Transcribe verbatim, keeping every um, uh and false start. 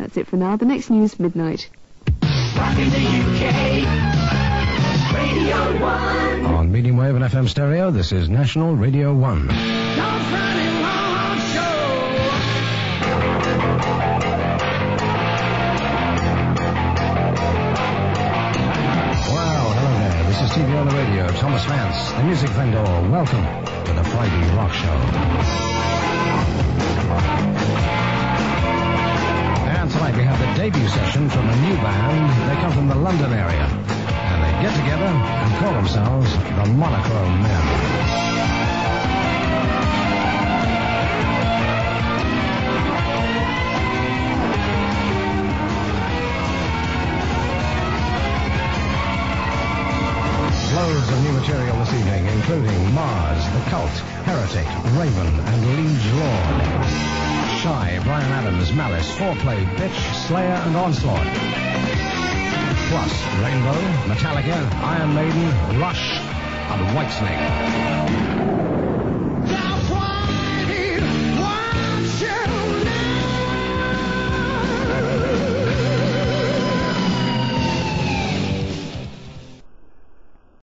that's it for now. The next news, midnight. Rockin' the U K, Radio one. On medium wave and F M stereo, this is National Radio one. Don't Friday Long Show. Well, hello there. This is T V on the radio. Thomas Vance, the music vendor. Welcome to the Friday Rock Show. And tonight we have the debut session from a new band. They come from the London area. And they get together and call themselves the Monochrome Men. Loads of new material this evening, including Mars, The Cult, Heretic, Raven, and Liege Lord. Shy, Bryan Adams, Malice, Foreplay, Bitch, Slayer, and Onslaught. Plus, Rainbow, Metallica, Iron Maiden, Rush, and Whitesnake.